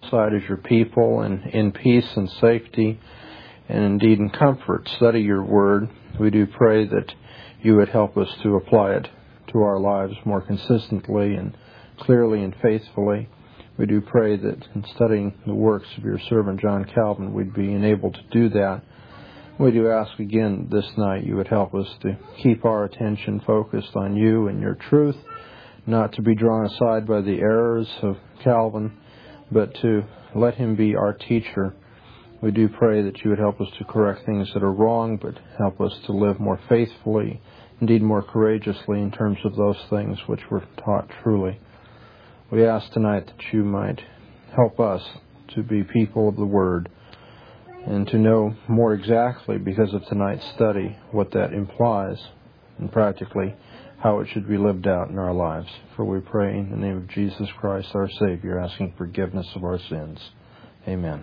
alongside as your people and in peace and safety and indeed in comfort study your word. We do pray that you would help us to apply it to our lives more consistently and clearly and faithfully. We do pray that in studying the works of your servant John Calvin, we'd be enabled to do that. We do ask again this night you would help us to keep our attention focused on you and your truth, not to be drawn aside by the errors of Calvin, but to let him be our teacher. We do pray that you would help us to correct things that are wrong, but help us to live more faithfully, indeed more courageously in terms of those things which were taught truly. We ask tonight that you might help us to be people of the Word and to know more exactly, because of tonight's study, what that implies and practically how it should be lived out in our lives. For we pray in the name of Jesus Christ, our Savior, asking forgiveness of our sins. Amen.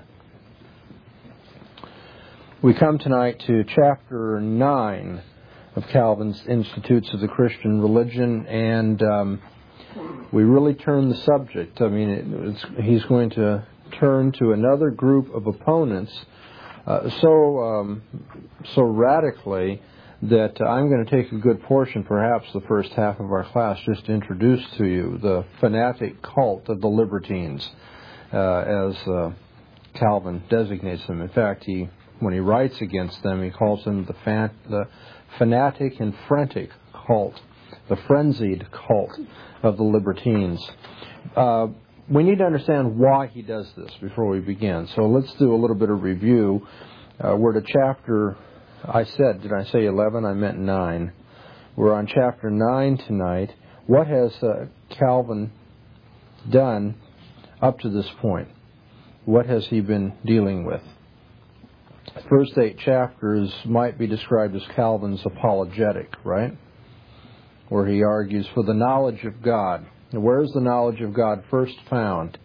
We come tonight to chapter 9 of Calvin's Institutes of the Christian Religion, and we really turn the subject. I mean, he's going to turn to another group of opponents so radically that I'm going to take a good portion, perhaps the first half of our class, just to introduce to you the fanatic cult of the libertines, as Calvin designates them. In fact, when he writes against them, he calls them the fanatic and frantic cult, the frenzied cult of the libertines. We need to understand why he does this before we begin. So let's do a little bit of review. We're to chapter, did I say 11? I meant 9. We're on chapter 9 tonight. What has Calvin done up to this point? What has he been dealing with? The first 8 chapters might be described as Calvin's apologetic, right? Where he argues for the knowledge of God. Now, where is the knowledge of God first found?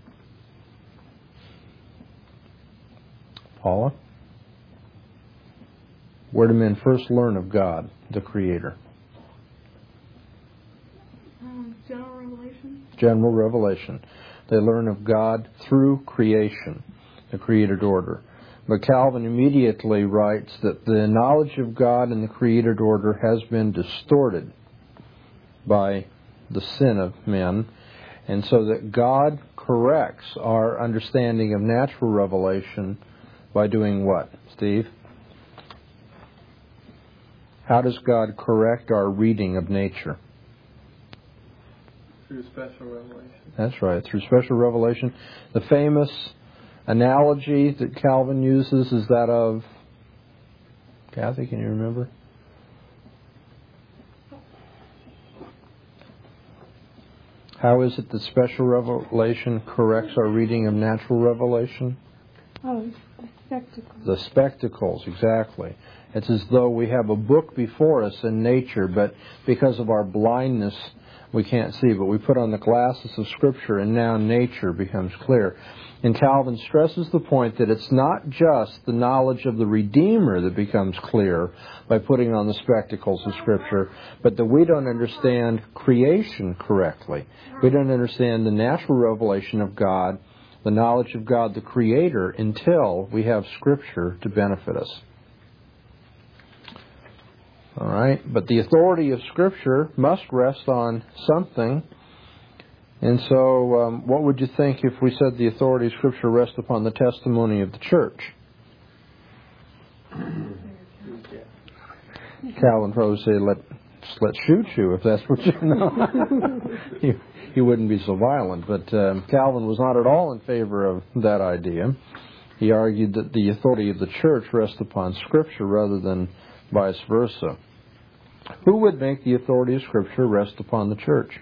Paula? Where do men first learn of God, the Creator? General revelation. General revelation. They learn of God through creation, the created order. But Calvin immediately writes that the knowledge of God in the created order has been distorted by the sin of men, and so that God corrects our understanding of natural revelation by doing what, Steve? How does God correct our reading of nature? Through special revelation. That's right, through special revelation. The famous analogy that Calvin uses is that of, Kathy, can you remember? How is it that special revelation corrects our reading of natural revelation? Oh, the spectacles. The spectacles, exactly. It's as though we have a book before us in nature, but because of our blindness, we can't see. But we put on the glasses of Scripture, and now nature becomes clear. And Calvin stresses the point that it's not just the knowledge of the Redeemer that becomes clear by putting on the spectacles of Scripture, but that we don't understand creation correctly. We don't understand the natural revelation of God, the knowledge of God the Creator, until we have Scripture to benefit us. All right? But the authority of Scripture must rest on something. And so, what would you think if we said the authority of Scripture rests upon the testimony of the church? Calvin probably say, let's shoot you if that's what you know. He wouldn't be so violent. But Calvin was not at all in favor of that idea. He argued that the authority of the church rests upon Scripture rather than vice versa. Who would make the authority of Scripture rest upon the church?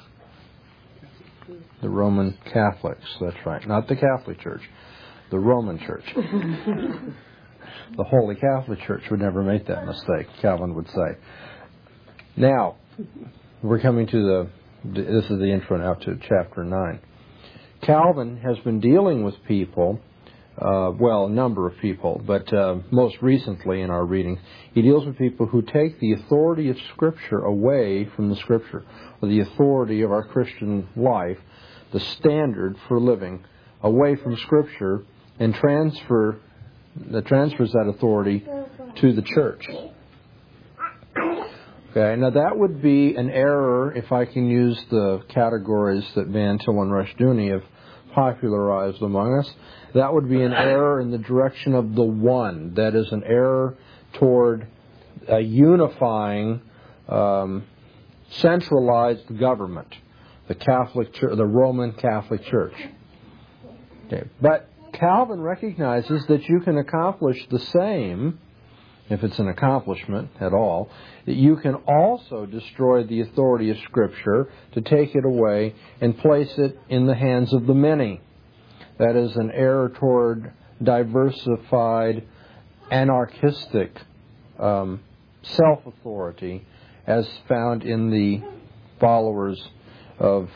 The Roman Catholics, that's right. Not the Catholic Church, the Roman Church. The Holy Catholic Church would never make that mistake, Calvin would say. Now, we're coming to this is the intro now to chapter 9. Calvin has been dealing with people, a number of people, but most recently in our reading, he deals with people who take the authority of Scripture away from the Scripture, or the authority of our Christian life, the standard for living away from Scripture and transfers that authority to the church. Okay, now that would be an error if I can use the categories that Van Til and Rushdoony have popularized among us. That would be an error in the direction of the one. That is an error toward a unifying, centralized government, the Catholic Church, the Roman Catholic Church. Okay, but Calvin recognizes that you can accomplish the same, if it's an accomplishment at all, that you can also destroy the authority of Scripture to take it away and place it in the hands of the many. That is an error toward diversified, anarchistic self-authority as found in the followers of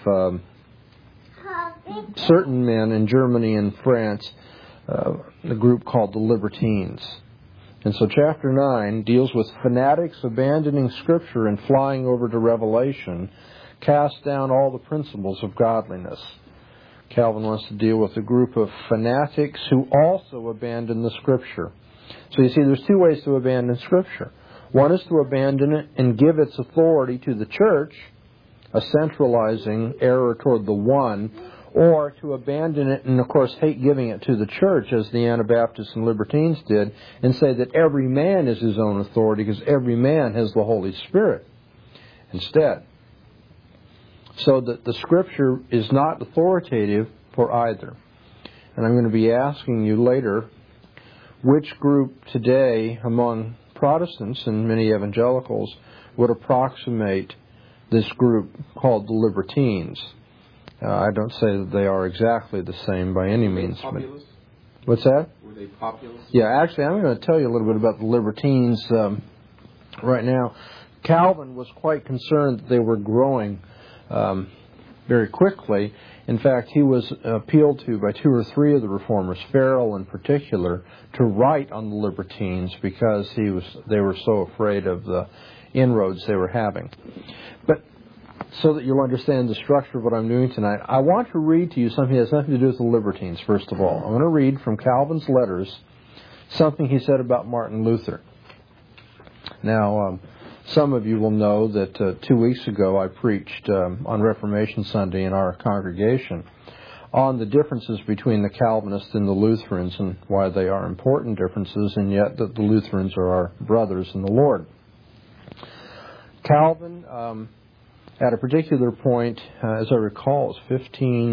certain men in Germany and France, a group called the Libertines. And so chapter 9 deals with fanatics abandoning Scripture and flying over to Revelation, cast down all the principles of godliness. Calvin wants to deal with a group of fanatics who also abandon the Scripture. So you see, there's two ways to abandon Scripture. One is to abandon it and give its authority to the church, a centralizing error toward the one, or to abandon it and, of course, hate giving it to the church, as the Anabaptists and Libertines did, and say that every man is his own authority because every man has the Holy Spirit instead. So that the Scripture is not authoritative for either. And I'm going to be asking you later which group today among Protestants and many evangelicals would approximate this group called the Libertines. I don't say that they are exactly the same by any means. Populist? What's that? Were they populist? Yeah, actually, I'm going to tell you a little bit about the Libertines right now. Calvin was quite concerned that they were growing very quickly. In fact, he was appealed to by two or three of the reformers, Farel in particular, to write on the Libertines because they were so afraid of the inroads they were having. But so that you'll understand the structure of what I'm doing tonight, I want to read to you something that has nothing to do with the Libertines, first of all. I'm going to read from Calvin's letters something he said about Martin Luther. Now, some of you will know that 2 weeks ago I preached on Reformation Sunday in our congregation on the differences between the Calvinists and the Lutherans and why they are important differences, and yet that the Lutherans are our brothers in the Lord. Calvin, at a particular point, as I recall, it was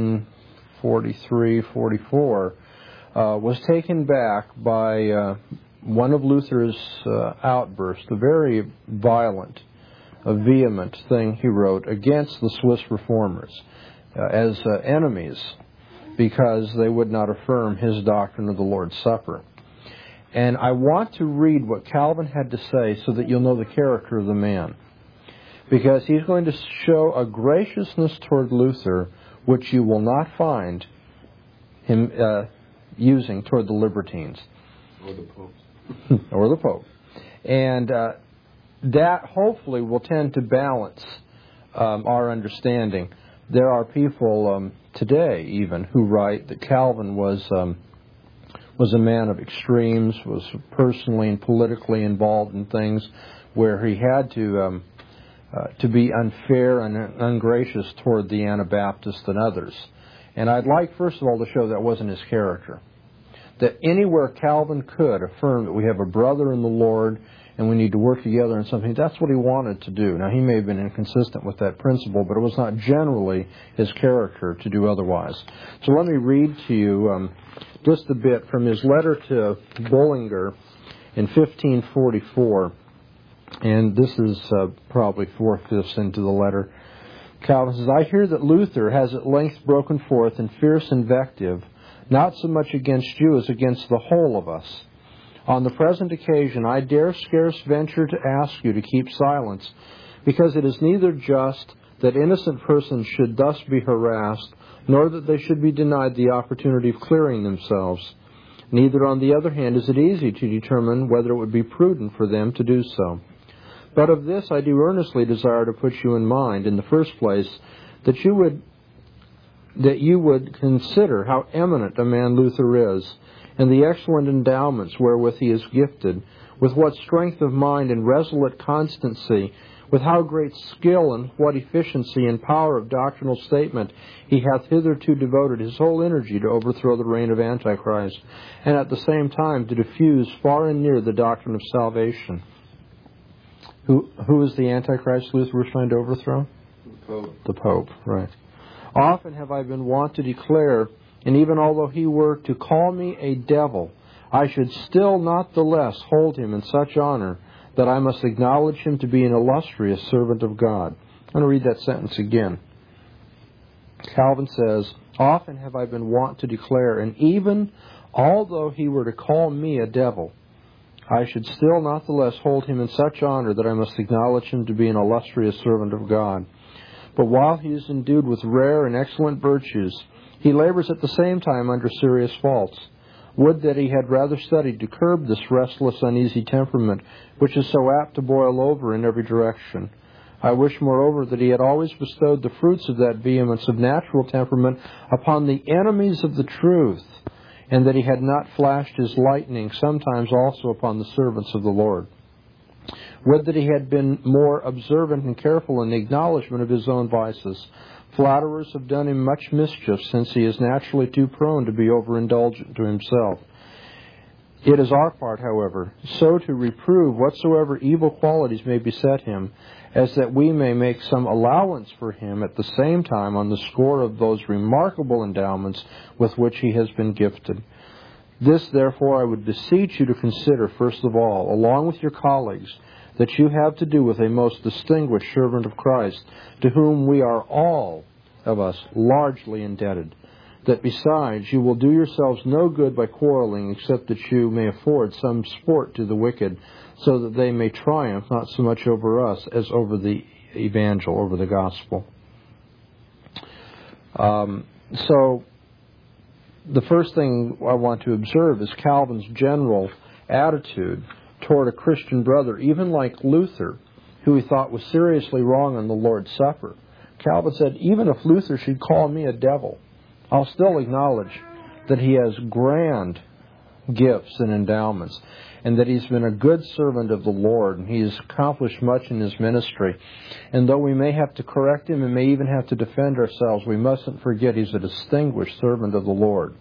1543, 44, was taken back by one of Luther's outbursts, a very violent, vehement thing he wrote against the Swiss reformers as enemies because they would not affirm his doctrine of the Lord's Supper. And I want to read what Calvin had to say so that you'll know the character of the man. Because he's going to show a graciousness toward Luther which you will not find him using toward the Libertines. Or the Pope. Or the Pope. And that hopefully will tend to balance our understanding. There are people today even who write that Calvin was a man of extremes, was personally and politically involved in things where he had to be unfair and ungracious toward the Anabaptists and others. And I'd like, first of all, to show that wasn't his character. That anywhere Calvin could affirm that we have a brother in the Lord and we need to work together in something, that's what he wanted to do. Now, he may have been inconsistent with that principle, but it was not generally his character to do otherwise. So let me read to you just a bit from his letter to Bullinger in 1544. And this is probably 4/5 into the letter. Calvin says, I hear that Luther has at length broken forth in fierce invective, not so much against you as against the whole of us. On the present occasion, I dare scarce venture to ask you to keep silence, because it is neither just that innocent persons should thus be harassed, nor that they should be denied the opportunity of clearing themselves. Neither, on the other hand, is it easy to determine whether it would be prudent for them to do so. But of this I do earnestly desire to put you in mind, in the first place, that you would that you would consider how eminent a man Luther is, and the excellent endowments wherewith he is gifted, with what strength of mind and resolute constancy, with how great skill and what efficiency and power of doctrinal statement he hath hitherto devoted his whole energy to overthrow the reign of Antichrist, and at the same time to diffuse far and near the doctrine of salvation. Who is the Antichrist Luther was trying to overthrow? The Pope. The Pope, right. Often have I been wont to declare, and even although he were to call me a devil, I should still not the less hold him in such honor that I must acknowledge him to be an illustrious servant of God. I'm going to read that sentence again. Calvin says, often have I been wont to declare, and even although he were to call me a devil, I should still not the less hold him in such honor that I must acknowledge him to be an illustrious servant of God. But while he is endued with rare and excellent virtues, he labors at the same time under serious faults. Would that he had rather studied to curb this restless, uneasy temperament, which is so apt to boil over in every direction. I wish, moreover, that he had always bestowed the fruits of that vehemence of natural temperament upon the enemies of the truth, and that he had not flashed his lightning sometimes also upon the servants of the Lord. Would that he had been more observant and careful in the acknowledgement of his own vices. Flatterers have done him much mischief, since he is naturally too prone to be overindulgent to himself. It is our part, however, so to reprove whatsoever evil qualities may beset him, as that we may make some allowance for him at the same time on the score of those remarkable endowments with which he has been gifted. This, therefore, I would beseech you to consider, first of all, along with your colleagues, that you have to do with a most distinguished servant of Christ, to whom we are all of us largely indebted. That besides, you will do yourselves no good by quarreling, except that you may afford some sport to the wicked, so that they may triumph not so much over us as over the evangel, over the gospel. So, the first thing I want to observe is Calvin's general attitude toward a Christian brother, even like Luther, who he thought was seriously wrong on the Lord's Supper. Calvin said, even if Luther should call me a devil, I'll still acknowledge that he has grand gifts and endowments, and that he's been a good servant of the Lord, and he's accomplished much in his ministry. And though we may have to correct him and may even have to defend ourselves, we mustn't forget he's a distinguished servant of the Lord.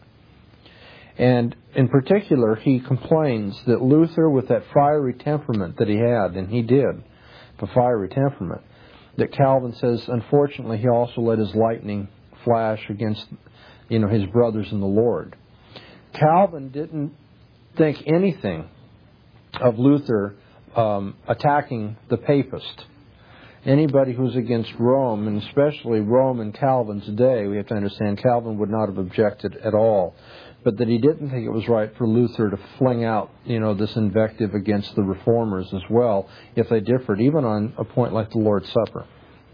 And in particular, he complains that Luther, with that fiery temperament that he had, and he did, the fiery temperament, that Calvin says, unfortunately, he also let his lightning flash against, his brothers in the Lord. Calvin didn't think anything of Luther attacking the papist. Anybody who's against Rome, and especially Rome in Calvin's day, we have to understand Calvin would not have objected at all. But that he didn't think it was right for Luther to fling out, this invective against the reformers as well, if they differed, even on a point like the Lord's Supper.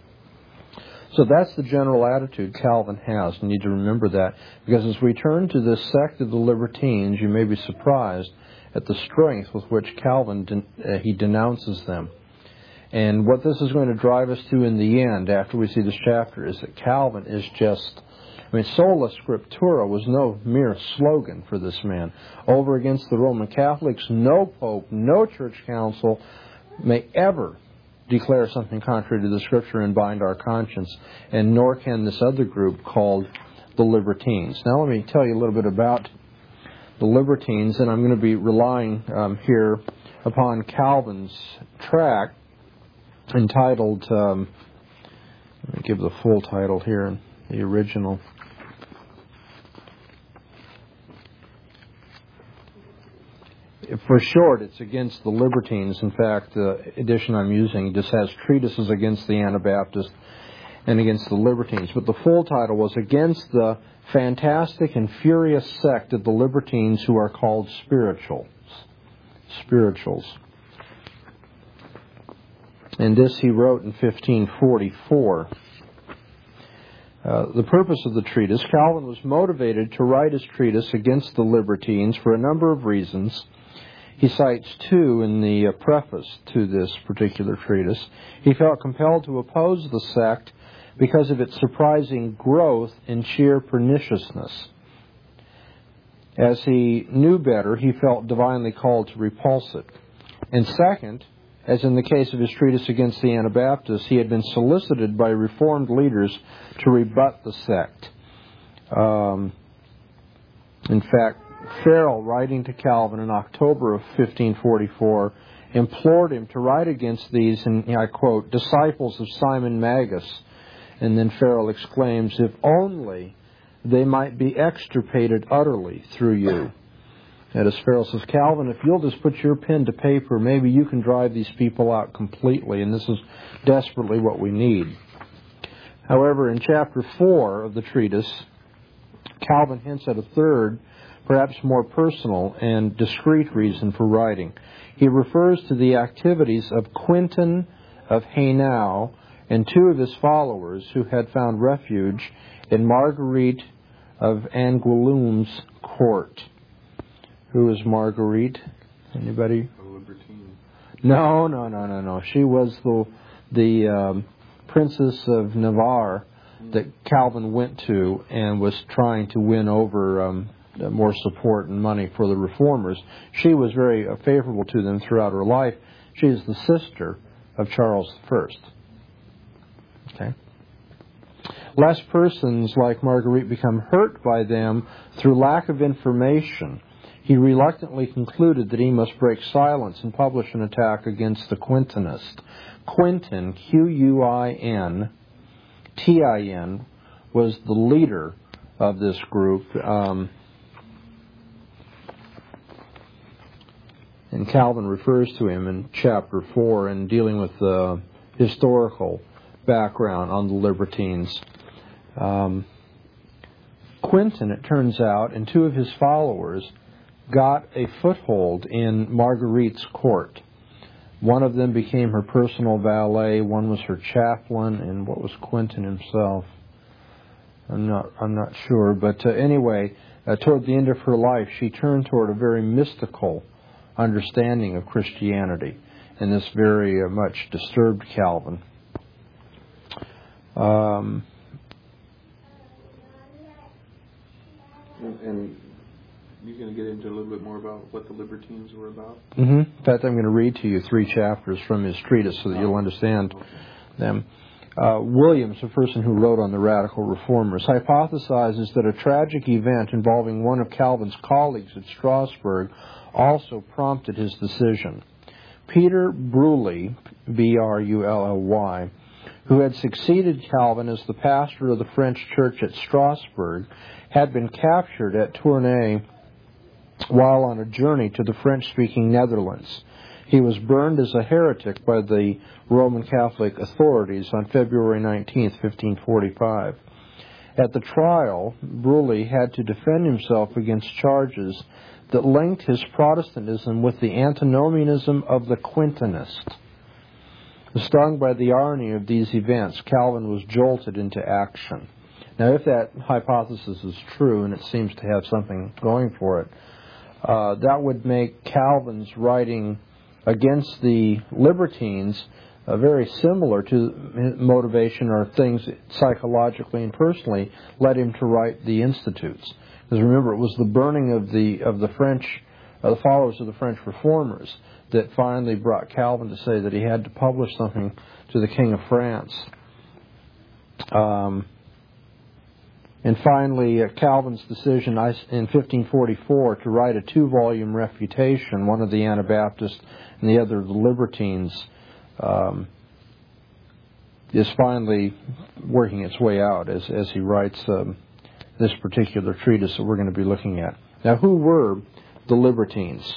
So that's the general attitude Calvin has. You need to remember that, because as we turn to this sect of the Libertines, you may be surprised at the strength with which Calvin he denounces them. And what this is going to drive us to in the end, after we see this chapter, is that Calvin is just... sola scriptura was no mere slogan for this man. Over against the Roman Catholics, no pope, no church council may ever declare something contrary to the Scripture and bind our conscience, and nor can this other group called the Libertines. Now let me tell you a little bit about the Libertines, and I'm going to be relying here upon Calvin's tract entitled, let me give the full title here in the original. For short, it's against the Libertines. In fact, the edition I'm using just has treatises against the Anabaptists and against the Libertines. But the full title was Against the Fantastic and Furious Sect of the Libertines Who Are Called Spirituals. And this he wrote in 1544. The purpose of the treatise, Calvin was motivated to write his treatise against the Libertines for a number of reasons. He cites two in the preface to this particular treatise. He felt compelled to oppose the sect because of its surprising growth in sheer perniciousness. As he knew better, he felt divinely called to repulse it. And second, as in the case of his treatise against the Anabaptists, he had been solicited by Reformed leaders to rebut the sect. In fact, Farel, writing to Calvin in October of 1544, implored him to write against these, and I quote, disciples of Simon Magus. And then Farel exclaims, if only they might be extirpated utterly through you. And as Farel says, Calvin, if you'll just put your pen to paper, maybe you can drive these people out completely, and this is desperately what we need. However, in chapter 4 of the treatise, Calvin hints at a third, perhaps more personal and discreet reason for writing. He refers to the activities of Quintin of Haynau and two of his followers who had found refuge in Marguerite of Angoulême's court. Who is Marguerite? Anybody? A libertine. No. She was the Princess of Navarre that Calvin went to and was trying to win over more support and money for the reformers. She was very favorable to them throughout her life. She is the sister of Charles I. Okay. Lest persons like Marguerite become hurt by them through lack of information, he reluctantly concluded that he must break silence and publish an attack against the Quintinist. Quintin, Quintin, was the leader of this group. And Calvin refers to him in chapter 4 in dealing with the historical background on the libertines. Quintin, it turns out, and two of his followers got a foothold in Marguerite's court. One of them became her personal valet, one was her chaplain, and what was Quintin himself? I'm not sure, but anyway, toward the end of her life, she turned toward a very mystical understanding of Christianity, and this very much disturbed Calvin. And you're going to get into a little bit more about what the libertines were about? In fact, I'm going to read to you 3 chapters from his treatise so that you'll understand them. Williams, the person who wrote on the radical reformers, hypothesizes that a tragic event involving one of Calvin's colleagues at Strasbourg also prompted his decision. Peter Brully, B-R-U-L-L-Y, who had succeeded Calvin as the pastor of the French church at Strasbourg, had been captured at Tournai while on a journey to the French-speaking Netherlands. He was burned as a heretic by the Roman Catholic authorities on February 19, 1545. At the trial, Brully had to defend himself against charges that linked his Protestantism with the antinomianism of the Quintinist. Stung by the irony of these events, Calvin was jolted into action. Now, if that hypothesis is true, and it seems to have something going for it, that would make Calvin's writing against the libertines very similar to motivation or things psychologically and personally led him to write the Institutes. Because remember, it was the burning of the French, the followers of the French reformers, that finally brought Calvin to say that he had to publish something to the King of France. And finally, Calvin's decision in 1544 to write a 2-volume refutation, one of the Anabaptists and the other of the Libertines, is finally working its way out as he writes this particular treatise that we're going to be looking at. Now, who were the Libertines?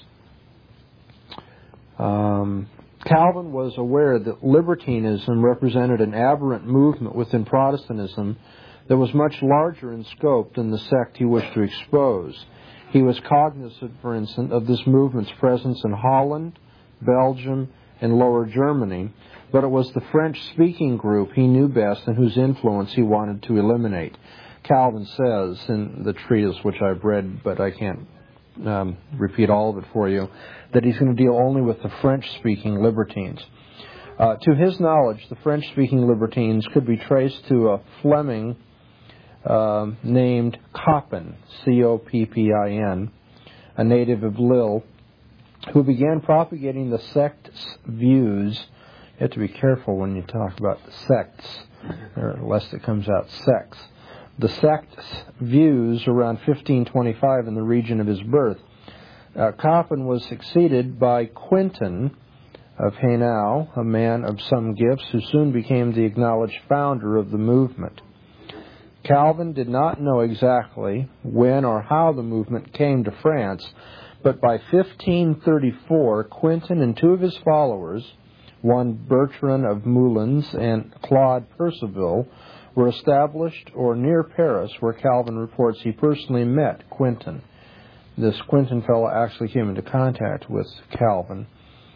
Calvin was aware that libertinism represented an aberrant movement within Protestantism that was much larger in scope than the sect he wished to expose. He was cognizant, for instance, of this movement's presence in Holland, Belgium, and Lower Germany, but it was the French-speaking group he knew best and whose influence he wanted to eliminate. Calvin says in the treatise, which I've read, but I can't repeat all of it for you, that he's going to deal only with the French-speaking libertines. To his knowledge, the French-speaking libertines could be traced to a Fleming named Coppin, Coppin, a native of Lille, who began propagating the sect's views. You have to be careful when you talk about sects, lest it comes out sects. The sect's views around 1525 in the region of his birth. Coppin was succeeded by Quentin of Hainaut, a man of some gifts, who soon became the acknowledged founder of the movement. Calvin did not know exactly when or how the movement came to France, but by 1534, Quentin and two of his followers, one Bertrand of Moulins and Claude Percival, were established or near Paris, where Calvin reports he personally met Quentin. This Quentin fellow actually came into contact with Calvin.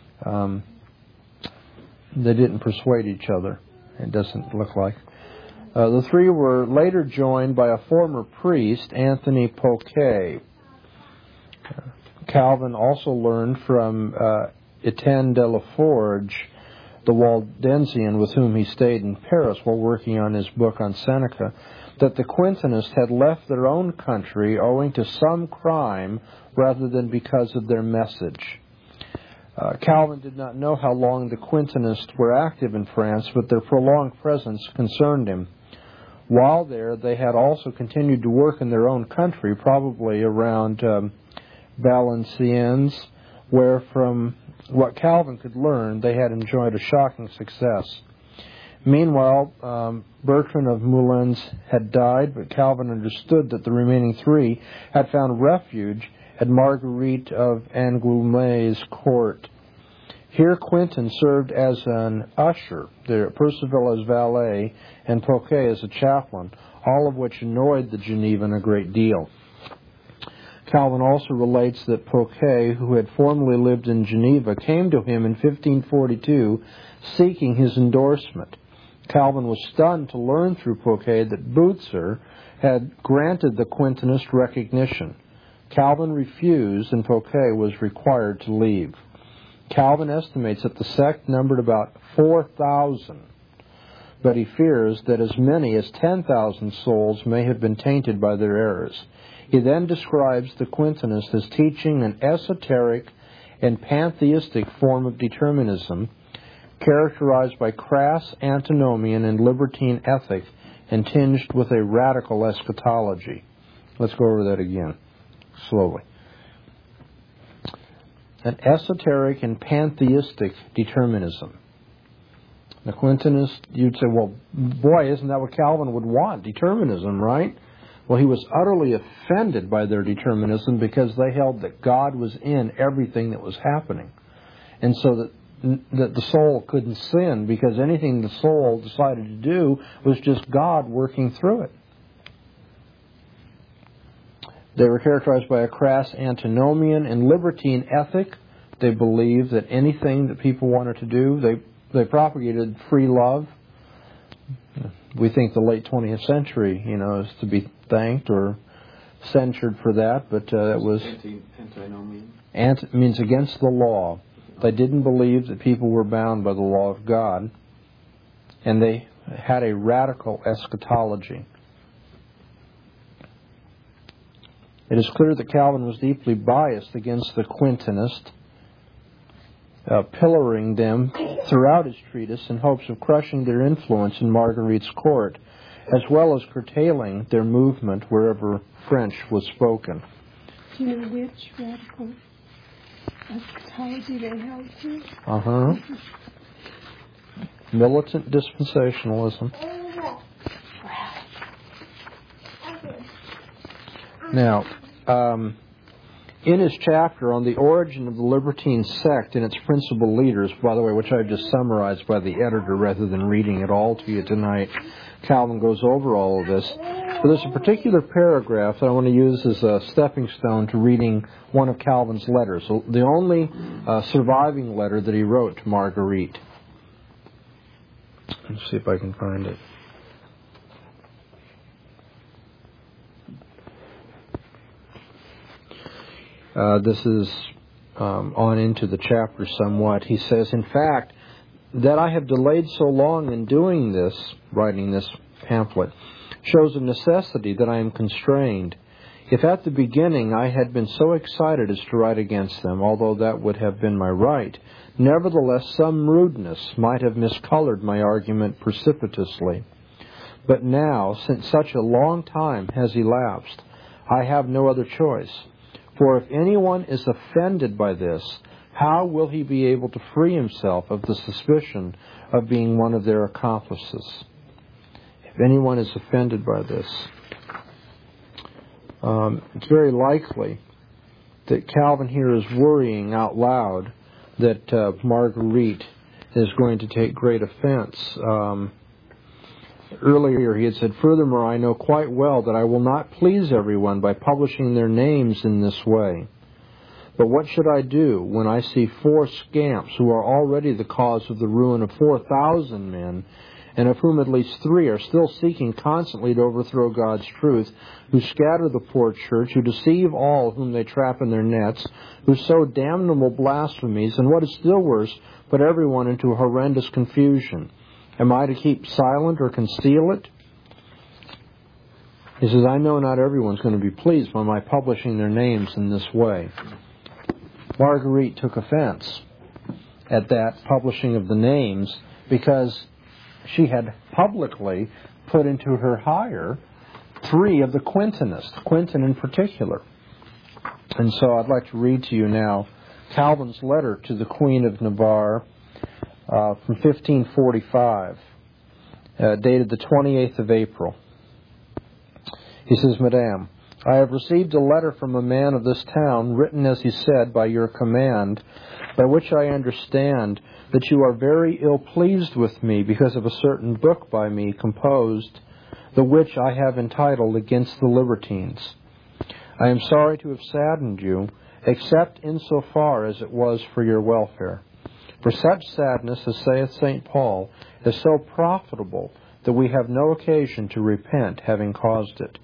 They didn't persuade each other, it doesn't look like. The three were later joined by a former priest, Anthony Poquet. Calvin also learned from Etienne de la Forge, the Waldensian with whom he stayed in Paris while working on his book on Seneca, that the Quintinists had left their own country owing to some crime rather than because of their message. Calvin did not know how long the Quintinists were active in France, but their prolonged presence concerned him. While there, they had also continued to work in their own country, probably around Valenciennes, where from what Calvin could learn, they had enjoyed a shocking success. Meanwhile, Bertrand of Moulins had died, but Calvin understood that the remaining three had found refuge at Marguerite of Angoulême's court. Here Quentin served as an usher, Percival as valet, and Poquet as a chaplain, all of which annoyed the Genevan a great deal. Calvin also relates that Poquet, who had formerly lived in Geneva, came to him in 1542 seeking his endorsement. Calvin was stunned to learn through Poquet that Bucer had granted the Quintinist recognition. Calvin refused, and Poquet was required to leave. Calvin estimates that the sect numbered about 4,000, but he fears that as many as 10,000 souls may have been tainted by their errors. He then describes the Quintinists as teaching an esoteric and pantheistic form of determinism, characterized by crass antinomian and libertine ethic and tinged with a radical eschatology. Let's go over that again, slowly. An esoteric and pantheistic determinism. The Quintinists, you'd say, well, boy, isn't that what Calvin would want? Determinism, right? Well, he was utterly offended by their determinism because they held that God was in everything that was happening. And so that the soul couldn't sin because anything the soul decided to do was just God working through it. They were characterized by a crass antinomian and libertine ethic. They believed that anything that people wanted to do, they propagated free love. We think the late 20th century, is to be thanked or censured for that, but it was antinomian. Means against the law. They didn't believe that people were bound by the law of God, and they had a radical eschatology. It is clear that Calvin was deeply biased against the Quintinists, pillaring them throughout his treatise in hopes of crushing their influence in Marguerite's court, as well as curtailing their movement wherever French was spoken. Do you know which radical eschatology they held to? Militant dispensationalism. Now, in his chapter on the origin of the Libertine sect and its principal leaders, by the way, which I've just summarized by the editor rather than reading it all to you tonight, Calvin goes over all of this. But there's a particular paragraph that I want to use as a stepping stone to reading one of Calvin's letters, the only surviving letter that he wrote to Marguerite. Let's see if I can find it. This is on into the chapter somewhat. He says, in fact, That I have delayed so long in doing this, writing this pamphlet, shows a necessity that I am constrained. If at the beginning I had been so excited as to write against them, although that would have been my right, nevertheless some rudeness might have miscolored my argument precipitously. But now, since such a long time has elapsed, I have no other choice. For if anyone is offended by this, how will he be able to free himself of the suspicion of being one of their accomplices? If anyone is offended by this, it's very likely that Calvin here is worrying out loud that Marguerite is going to take great offense. Earlier he had said, "Furthermore, I know quite well that I will not please everyone by publishing their names in this way. But what should I do when I see 4 scamps who are already the cause of the ruin of 4,000 men, and of whom at least 3 are still seeking constantly to overthrow God's truth, who scatter the poor church, who deceive all whom they trap in their nets, who sow damnable blasphemies, and what is still worse, put everyone into horrendous confusion? Am I to keep silent or conceal it?" He says, "I know not everyone's going to be pleased by my publishing their names in this way." Marguerite took offense at that publishing of the names because she had publicly put into her hire 3 of the Quintinists, Quintin in particular. And so I'd like to read to you now Calvin's letter to the Queen of Navarre from 1545, dated the 28th of April. He says, "Madame, I have received a letter from a man of this town, written, as he said, by your command, by which I understand that you are very ill pleased with me because of a certain book by me composed, the which I have entitled Against the Libertines. I am sorry to have saddened you, except insofar as it was for your welfare. For such sadness, as saith St. Paul, is so profitable that we have no occasion to repent, having caused it."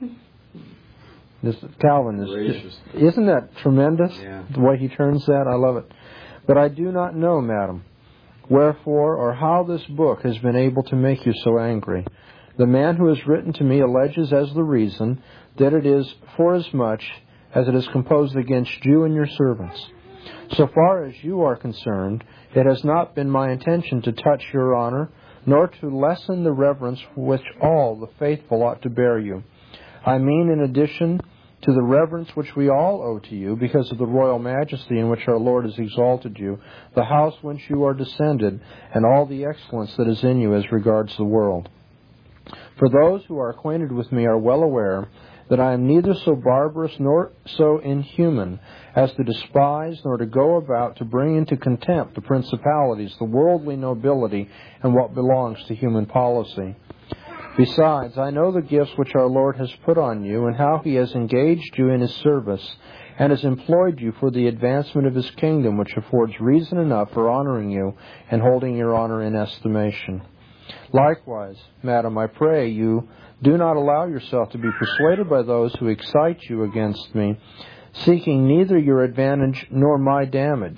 Calvin isn't that tremendous? Yeah. The way he turns that, I love it. "But I do not know, madam, wherefore or how this book has been able to make you so angry. The man who has written to me alleges as the reason that it is forasmuch as it is composed against you and your servants. So far as you are concerned, it has not been my intention to touch your honor, nor to lessen the reverence which all the faithful ought to bear you. I mean, in addition to the reverence which we all owe to you, because of the royal majesty in which our Lord has exalted you, the house whence you are descended, and all the excellence that is in you as regards the world. For those who are acquainted with me are well aware that I am neither so barbarous nor so inhuman as to despise nor to go about to bring into contempt the principalities, the worldly nobility, and what belongs to human policy. Besides, I know the gifts which our Lord has put on you, and how He has engaged you in His service, and has employed you for the advancement of His kingdom, which affords reason enough for honoring you and holding your honor in estimation. Likewise, madam, I pray you, do not allow yourself to be persuaded by those who excite you against me, seeking neither your advantage nor my damage,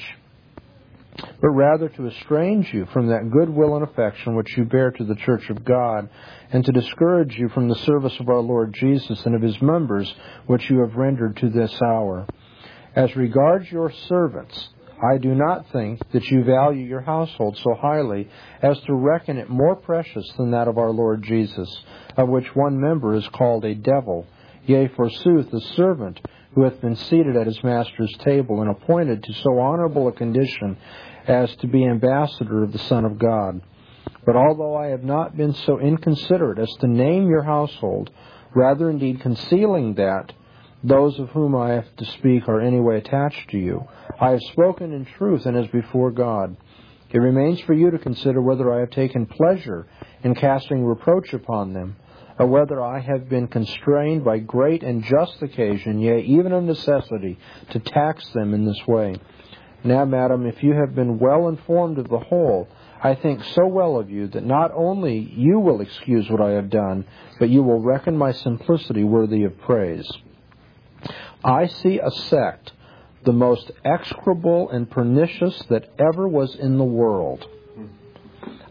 but rather to estrange you from that goodwill and affection which you bear to the Church of God, and to discourage you from the service of our Lord Jesus and of His members, which you have rendered to this hour. As regards your servants, I do not think that you value your household so highly as to reckon it more precious than that of our Lord Jesus, of which one member is called a devil, yea, forsooth, a servant who hath been seated at his master's table and appointed to so honorable a condition as to be ambassador of the Son of God. But although I have not been so inconsiderate as to name your household, rather indeed concealing that those of whom I have to speak are anyway attached to you, I have spoken in truth and as before God. It remains for you to consider whether I have taken pleasure in casting reproach upon them, or whether I have been constrained by great and just occasion, yea, even of necessity, to tax them in this way. Now, madam, if you have been well informed of the whole, I think so well of you that not only you will excuse what I have done, but you will reckon my simplicity worthy of praise. I see a sect, the most execrable and pernicious that ever was in the world.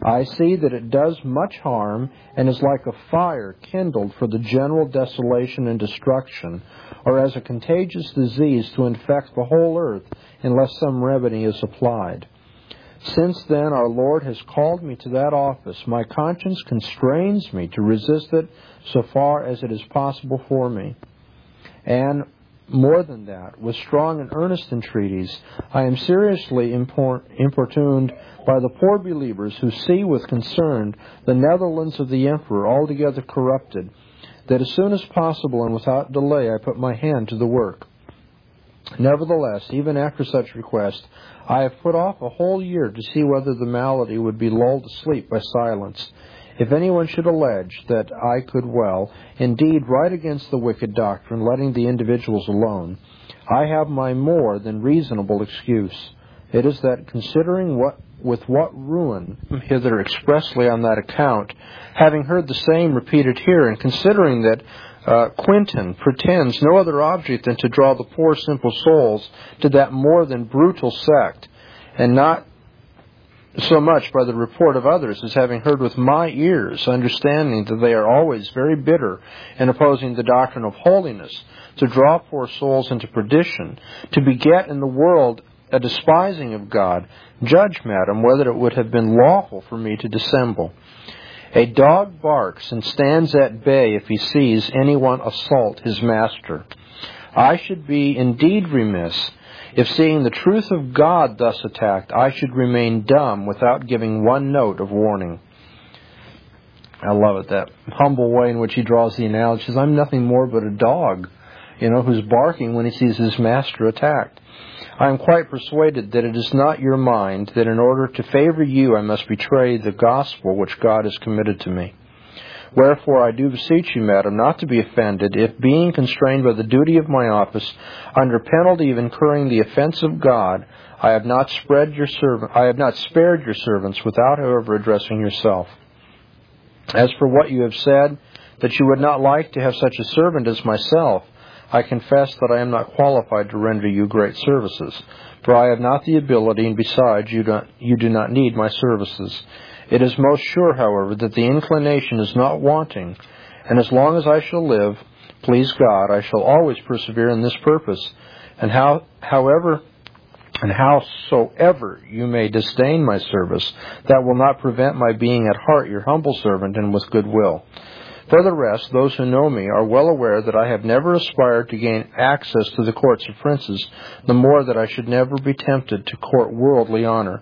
I see that it does much harm and is like a fire kindled for the general desolation and destruction, or as a contagious disease to infect the whole earth unless some remedy is applied. Since then our Lord has called me to that office, my conscience constrains me to resist it so far as it is possible for me. And more than that, with strong and earnest entreaties, I am seriously importuned by the poor believers who see with concern the Netherlands of the Emperor altogether corrupted, that as soon as possible and without delay I put my hand to the work. Nevertheless, even after such request, I have put off a whole year to see whether the malady would be lulled to sleep by silence. If anyone should allege that I could well, indeed, write against the wicked doctrine, letting the individuals alone, I have my more than reasonable excuse. It is that, considering with what ruin hither expressly on that account, having heard the same repeated here, and considering that Quintin pretends no other object than to draw the poor simple souls to that more than brutal sect, and not so much by the report of others as having heard with my ears, understanding that they are always very bitter in opposing the doctrine of holiness, to draw poor souls into perdition, to beget in the world a despising of God, judge, madam, whether it would have been lawful for me to dissemble. A dog barks and stands at bay if he sees anyone assault his master. I should be indeed remiss if, seeing the truth of God thus attacked, I should remain dumb without giving one note of warning. I love it, that humble way in which he draws the analogy. He says, I'm nothing more but a dog, who's barking when he sees his master attacked. I am quite persuaded that it is not your mind, that in order to favor you I must betray the gospel which God has committed to me. Wherefore I do beseech you, madam, not to be offended, if being constrained by the duty of my office, under penalty of incurring the offense of God, I have not spared your servants, without, however, addressing yourself. As for what you have said, that you would not like to have such a servant as myself, I confess that I am not qualified to render you great services, for I have not the ability, and besides, you do not need my services. It is most sure, however, that the inclination is not wanting, and as long as I shall live, please God, I shall always persevere in this purpose, and howsoever you may disdain my service, that will not prevent my being at heart your humble servant and with good will. For the rest, those who know me are well aware that I have never aspired to gain access to the courts of princes, the more that I should never be tempted to court worldly honor.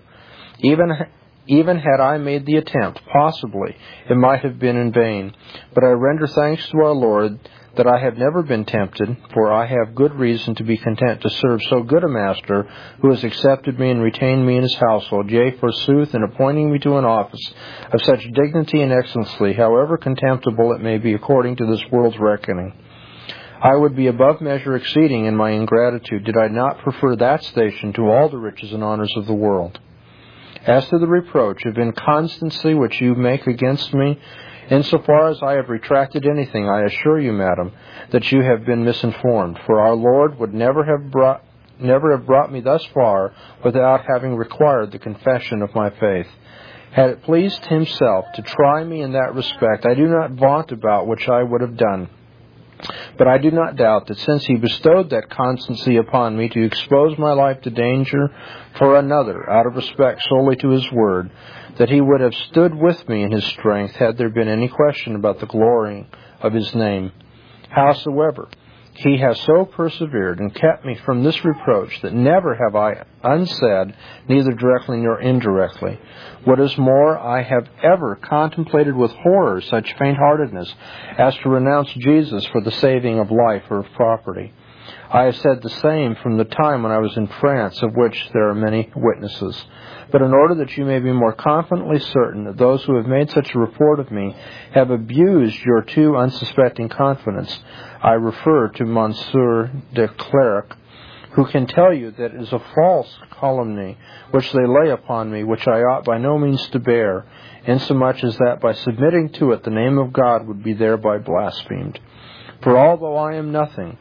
Even had I made the attempt, possibly it might have been in vain. But I render thanks to our Lord that I have never been tempted, for I have good reason to be content to serve so good a master, who has accepted me and retained me in his household, yea, forsooth, in appointing me to an office of such dignity and excellency, however contemptible it may be according to this world's reckoning. I would be above measure exceeding in my ingratitude, did I not prefer that station to all the riches and honors of the world. As to the reproach of inconstancy which you make against me, insofar as I have retracted anything, I assure you, madam, that you have been misinformed, for our Lord would never have brought me thus far without having required the confession of my faith. Had it pleased himself to try me in that respect, I do not vaunt about which I would have done. But I do not doubt that since he bestowed that constancy upon me to expose my life to danger for another, out of respect solely to his word, that he would have stood with me in his strength, had there been any question about the glory of his name. Howsoever, he has so persevered and kept me from this reproach that never have I unsaid, neither directly nor indirectly. What is more, I have ever contemplated with horror such faint-heartedness as to renounce Jesus for the saving of life or of property. I have said the same from the time when I was in France, of which there are many witnesses. But in order that you may be more confidently certain that those who have made such a report of me have abused your too unsuspecting confidence, I refer to Monsieur de Cleric, who can tell you that it is a false calumny which they lay upon me, which I ought by no means to bear, insomuch as that by submitting to it the name of God would be thereby blasphemed. For although I am nothing,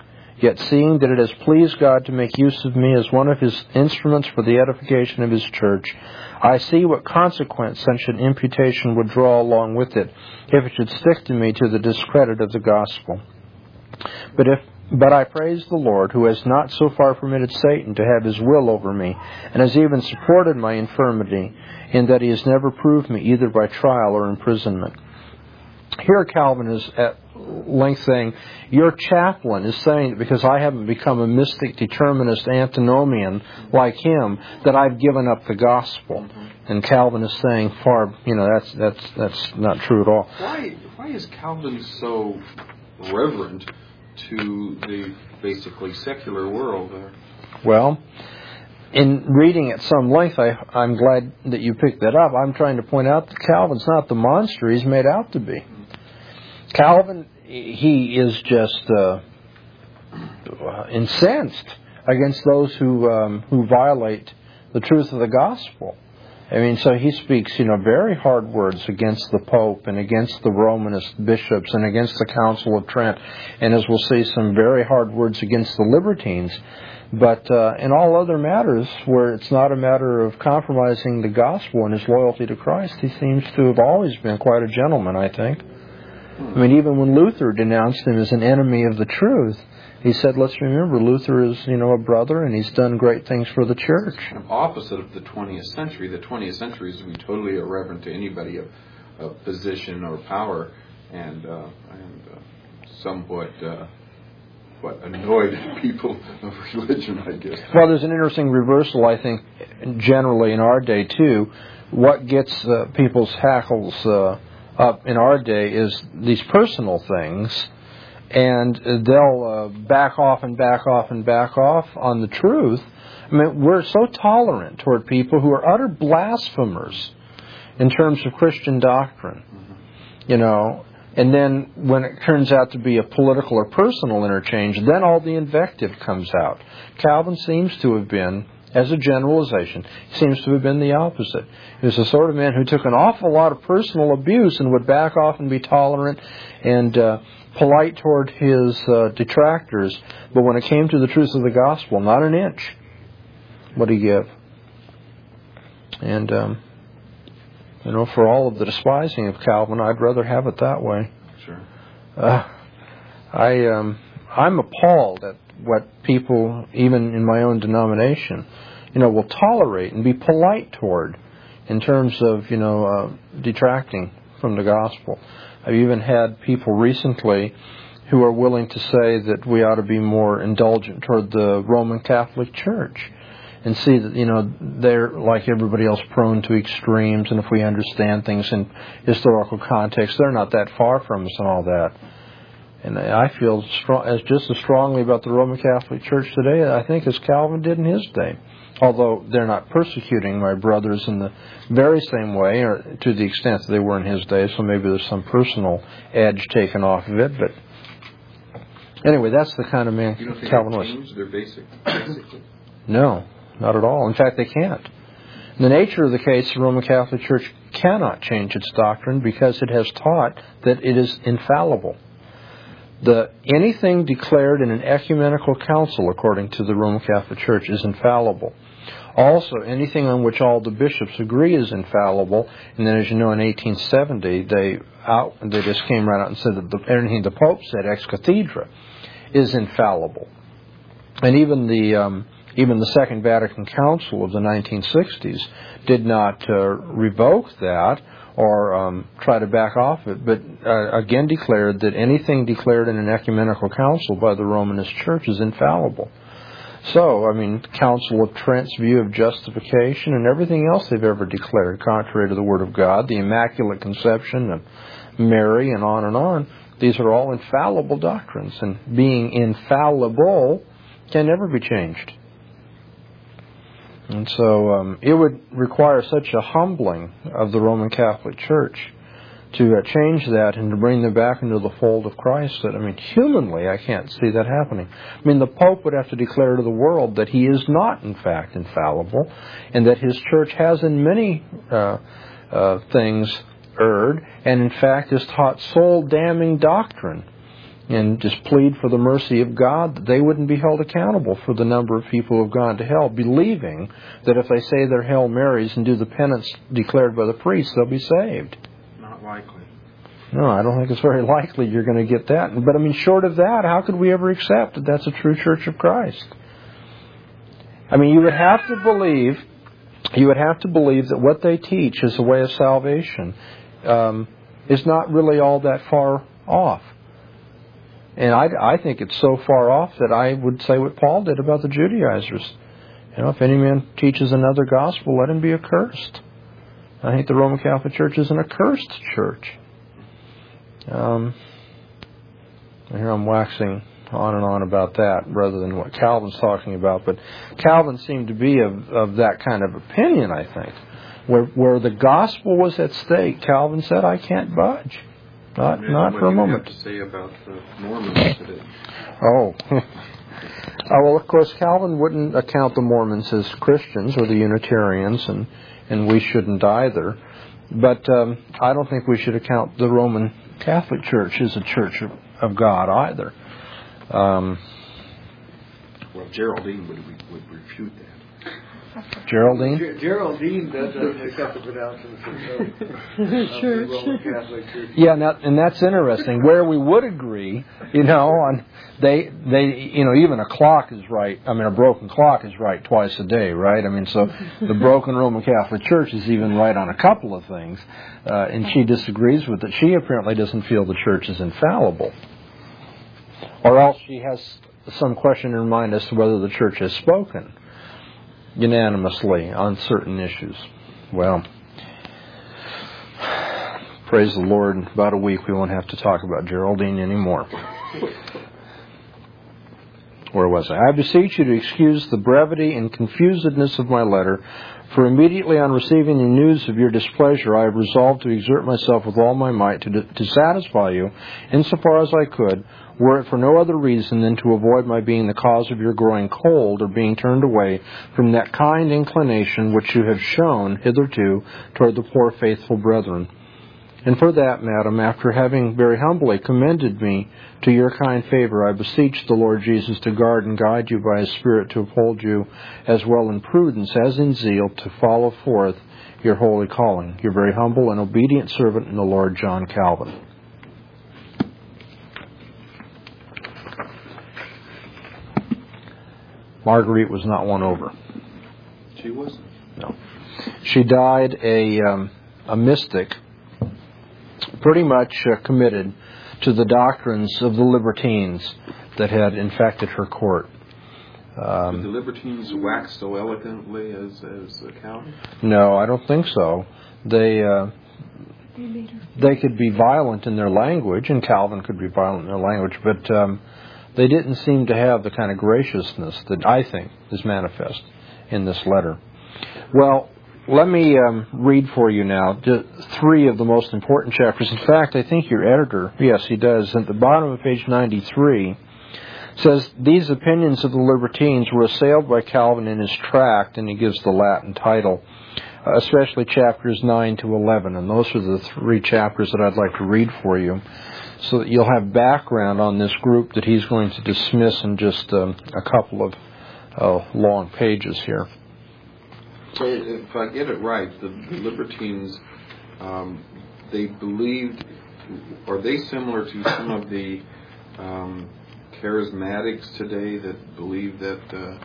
Yet seeing that it has pleased God to make use of me as one of His instruments for the edification of His church, I see what consequence such an imputation would draw along with it, if it should stick to me to the discredit of the gospel. But I praise the Lord, who has not so far permitted Satan to have his will over me, and has even supported my infirmity, in that he has never proved me either by trial or imprisonment. Here Calvin is at length saying, your chaplain is saying that because I haven't become a mystic determinist antinomian like him, that I've given up the gospel. And Calvin is saying that's not true at all. Why is Calvin so reverent to the basically secular world there? Well, in reading at some length, I'm glad that you picked that up. I'm trying to point out that Calvin's not the monster he's made out to be. Calvin, he is just incensed against those who violate the truth of the gospel. I mean, so he speaks, very hard words against the Pope and against the Romanist bishops and against the Council of Trent, and as we'll see, some very hard words against the libertines. But in all other matters, where it's not a matter of compromising the gospel and his loyalty to Christ, he seems to have always been quite a gentleman, I think. I mean, even when Luther denounced him as an enemy of the truth, he said, let's remember, Luther is, a brother, and he's done great things for the church. Opposite of the 20th century. The 20th century is to be totally irreverent to anybody of position or power, and somewhat annoyed people of religion, I guess. Well, there's an interesting reversal, I think, generally in our day, too. What gets people's hackles up in our day is these personal things, and they'll back off and back off and back off on the truth. I mean, we're so tolerant toward people who are utter blasphemers in terms of Christian doctrine, and then when it turns out to be a political or personal interchange, then all the invective comes out. Calvin seems to have been, as a generalization, seems to have been the opposite. He was the sort of man who took an awful lot of personal abuse and would back off and be tolerant and polite toward his detractors, but when it came to the truth of the gospel, not an inch would he give. And, for all of the despising of Calvin, I'd rather have it that way. Sure. I'm appalled at what people, even in my own denomination, will tolerate and be polite toward in terms of, detracting from the gospel. I've even had people recently who are willing to say that we ought to be more indulgent toward the Roman Catholic Church and see that, they're, like everybody else, prone to extremes, and if we understand things in historical context, they're not that far from us and all that. And I feel just as strongly about the Roman Catholic Church today, I think, as Calvin did in his day. Although they're not persecuting my brothers in the very same way, or to the extent that they were in his day, so maybe there's some personal edge taken off of it. But anyway, that's the kind of man Calvin was. You don't think they change their basically? No, not at all. In fact, they can't. In the nature of the case, the Roman Catholic Church cannot change its doctrine because it has taught that it is infallible. Anything declared in an ecumenical council, according to the Roman Catholic Church, is infallible. Also, anything on which all the bishops agree is infallible. And then, as you know, in 1870, they just came right out and said that anything the Pope said ex cathedra is infallible. And even the Second Vatican Council of the 1960s did not revoke that or try to back off it, but again declared that anything declared in an ecumenical council by the Romanist Church is infallible. So, Council of Trent's view of justification and everything else they've ever declared, contrary to the Word of God, the Immaculate Conception of Mary, and on, these are all infallible doctrines, and being infallible can never be changed. And so it would require such a humbling of the Roman Catholic Church to change that and to bring them back into the fold of Christ that, humanly, I can't see that happening. The Pope would have to declare to the world that he is not, in fact, infallible, and that his church has in many things erred, and in fact has taught soul-damning doctrine, and just plead for the mercy of God that they wouldn't be held accountable for the number of people who have gone to hell, believing that if they say their Hail Marys and do the penance declared by the priest, they'll be saved. Not likely. No, I don't think it's very likely you're going to get that. But I mean, short of that, how could we ever accept that that's a true Church of Christ? I mean, you would have to believe that what they teach as a way of salvation is not really all that far off. And I think it's so far off that I would say what Paul did about the Judaizers. You know, if any man teaches another gospel, let him be accursed. I think the Roman Catholic Church is an accursed church. Here I'm waxing on and on about that rather than what Calvin's talking about. But Calvin seemed to be of that kind of opinion, I think. Where the gospel was at stake, Calvin said, I can't budge. Not for a moment. What do you have to say about the Mormons today? Oh. Well, of course, Calvin wouldn't account the Mormons as Christians or the Unitarians, and we shouldn't either. But I don't think we should account the Roman Catholic Church as a church of God either. Well, Geraldine would refute that. Geraldine? Geraldine doesn't accept the pronouncements of the Roman Catholic Church. Yeah, and that's interesting. Where we would agree, on they even a clock is right. I mean, a broken clock is right twice a day, right? I mean, so the broken Roman Catholic Church is even right on a couple of things, and she disagrees with it. She apparently doesn't feel the Church is infallible, or else she has some question in her mind as to whether the Church has spoken unanimously on certain issues. Well, praise the Lord, in about a week we won't have to talk about Geraldine anymore. Where was I? I beseech you to excuse the brevity and confusedness of my letter, for immediately on receiving the news of your displeasure, I have resolved to exert myself with all my might to satisfy you, insofar as I could, were it for no other reason than to avoid my being the cause of your growing cold or being turned away from that kind inclination which you have shown hitherto toward the poor faithful brethren. And for that, madam, after having very humbly commended me to your kind favor, I beseech the Lord Jesus to guard and guide you by His Spirit to uphold you as well in prudence as in zeal to follow forth your holy calling. Your very humble and obedient servant in the Lord, John Calvin. Marguerite was not won over. She wasn't. No. She died a mystic, pretty much committed to the doctrines of the libertines that had infected her court. Did the libertines wax so eloquently as Calvin? No, I don't think so. They could be violent in their language, and Calvin could be violent in their language, but they didn't seem to have the kind of graciousness that I think is manifest in this letter. Well, let me read for you now three of the most important chapters. In fact, I think your editor, yes, he does, at the bottom of page 93, says, these opinions of the libertines were assailed by Calvin in his tract, and he gives the Latin title, especially chapters 9 to 11. And those are the three chapters that I'd like to read for you, so that you'll have background on this group that he's going to dismiss in just a couple of long pages here. So if I get it right, the libertines, they believed, are they similar to some of the charismatics today that believe that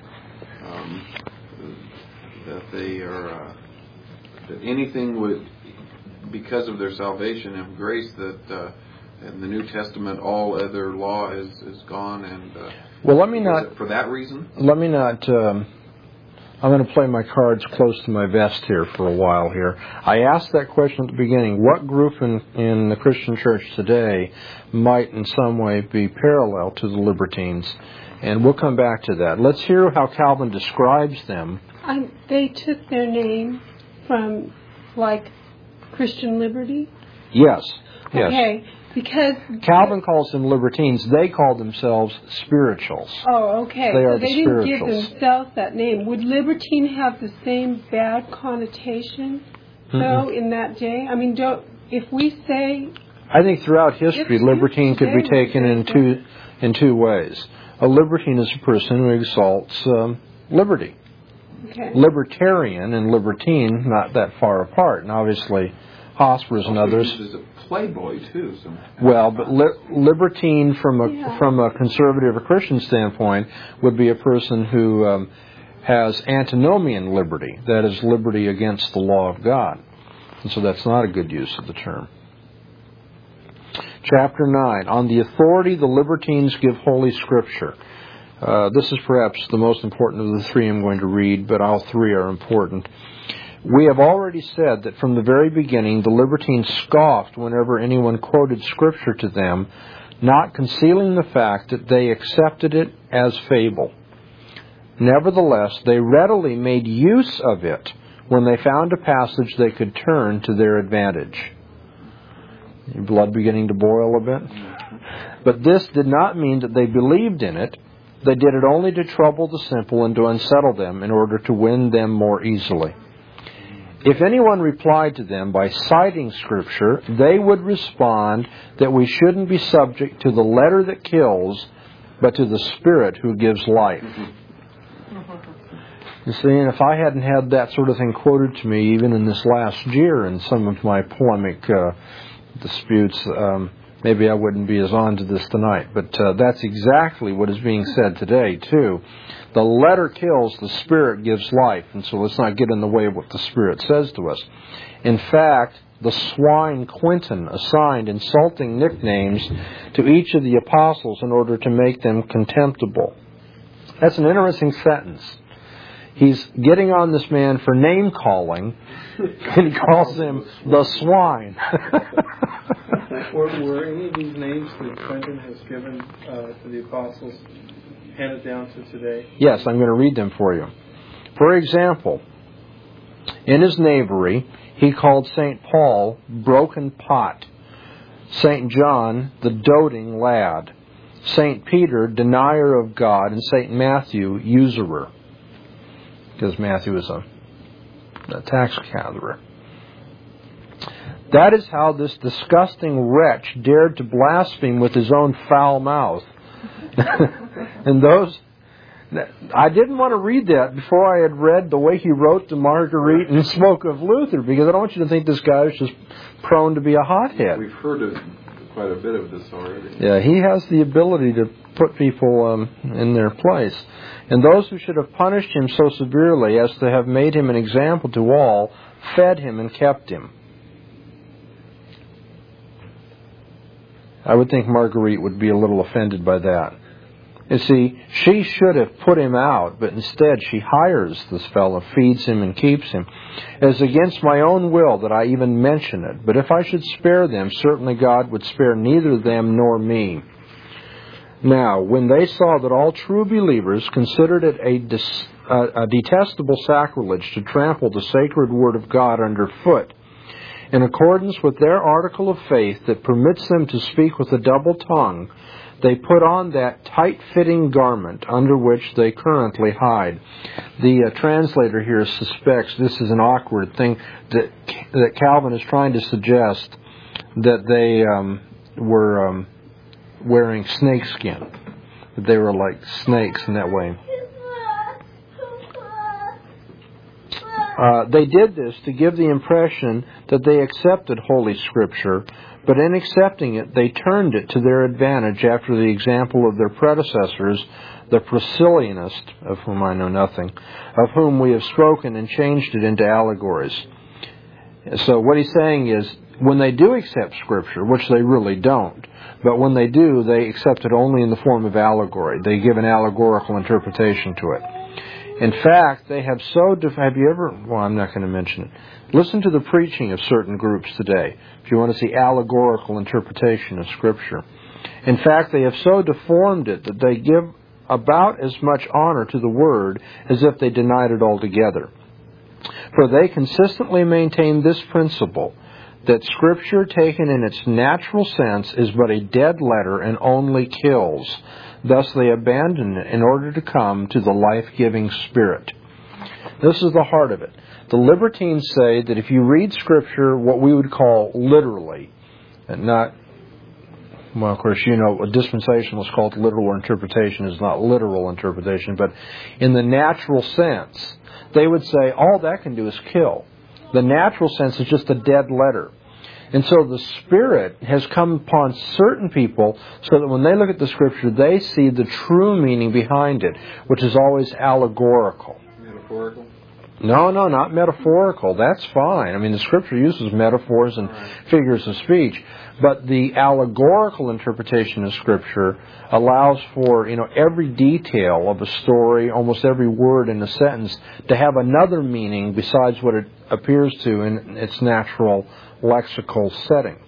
they are, that anything would, because of their salvation and grace, that in the New Testament all other law is gone, and well, let me not, for that reason? Let me not, I'm going to play my cards close to my vest here for a while here. I asked that question at the beginning. What group in the Christian church today might in some way be parallel to the libertines? And we'll come back to that. Let's hear how Calvin describes them. They took their name from, like, Christian Liberty? Yes. Okay. Because Calvin calls them libertines. They call themselves spirituals. Oh, okay. They are so they the didn't give spirituals. themselves that name. Would libertine have the same bad connotation, though, in that day? I mean, if we say I think throughout history, libertine could be taken in two ways. A libertine is a person who exalts liberty. Okay. Libertarian and libertine, not that far apart. And obviously, Hosfors and others. There's a playboy too. Well, but libertine from a conservative or Christian standpoint would be a person who has antinomian liberty, that is, liberty against the law of God. And so that's not a good use of the term. Chapter 9, on the authority the libertines give Holy Scripture. This is perhaps the most important of the three I'm going to read, but all three are important. We have already said that from the very beginning the libertines scoffed whenever anyone quoted Scripture to them, not concealing the fact that they accepted it as fable. Nevertheless, they readily made use of it when they found a passage they could turn to their advantage. Your blood beginning to boil a bit? But this did not mean that they believed in it. They did it only to trouble the simple and to unsettle them in order to win them more easily. If anyone replied to them by citing Scripture, they would respond that we shouldn't be subject to the letter that kills, but to the Spirit who gives life. You see, and if I hadn't had that sort of thing quoted to me even in this last year in some of my polemic disputes, maybe I wouldn't be as on to this tonight. But that's exactly what is being said today, too. The letter kills, the Spirit gives life. And so let's not get in the way of what the Spirit says to us. In fact, the swine Quinton assigned insulting nicknames to each of the apostles in order to make them contemptible. That's an interesting sentence. He's getting on this man for name-calling, and he calls him the swine. Were any of these names that Quentin has given to the apostles handed down to today? Yes, I'm going to read them for you. For example, in his knavery, he called St. Paul broken pot, St. John the doting lad, St. Peter denier of God, and St. Matthew usurer, because Matthew is a tax gatherer. That is how this disgusting wretch dared to blaspheme with his own foul mouth. And I didn't want to read that before I had read the way he wrote to Marguerite and spoke of Luther, because I don't want you to think this guy is just prone to be a hothead. We've heard of quite a bit of this already. Yeah, he has the ability to put people in their place. And those who should have punished him so severely as to have made him an example to all, fed him and kept him. I would think Marguerite would be a little offended by that. You see, she should have put him out, but instead she hires this fellow, feeds him and keeps him. It is against my own will that I even mention it. But if I should spare them, certainly God would spare neither them nor me. Now, when they saw that all true believers considered it a detestable sacrilege to trample the sacred word of God underfoot, in accordance with their article of faith that permits them to speak with a double tongue, they put on that tight-fitting garment under which they currently hide. The translator here suspects this is an awkward thing, that Calvin is trying to suggest that they were wearing snakeskin, that they were like snakes in that way. They did this to give the impression that they accepted Holy Scripture, but in accepting it, they turned it to their advantage after the example of their predecessors, the Priscillianists, of whom I know nothing, of whom we have spoken, and changed it into allegories. So what he's saying is, when they do accept Scripture, which they really don't, but when they do, they accept it only in the form of allegory. They give an allegorical interpretation to it. In fact, they have have you ever, well, I'm not going to mention it. Listen to the preaching of certain groups today, if you want to see allegorical interpretation of Scripture. In fact, they have so deformed it that they give about as much honor to the Word as if they denied it altogether. For they consistently maintain this principle, that Scripture taken in its natural sense is but a dead letter and only kills. Thus they abandon it in order to come to the life-giving Spirit. This is the heart of it. The libertines say that if you read Scripture what we would call literally, Not, well, of course, you know, a dispensationalist called literal interpretation is not literal interpretation, but in the natural sense, they would say all that can do is kill. The natural sense is just a dead letter. And so the Spirit has come upon certain people so that when they look at the Scripture, they see the true meaning behind it, which is always allegorical. Metaphorical? No, not metaphorical. That's fine. I mean, the Scripture uses metaphors and figures of speech. But the allegorical interpretation of Scripture allows for, every detail of a story, almost every word in a sentence, to have another meaning besides what it appears to in its natural lexical setting.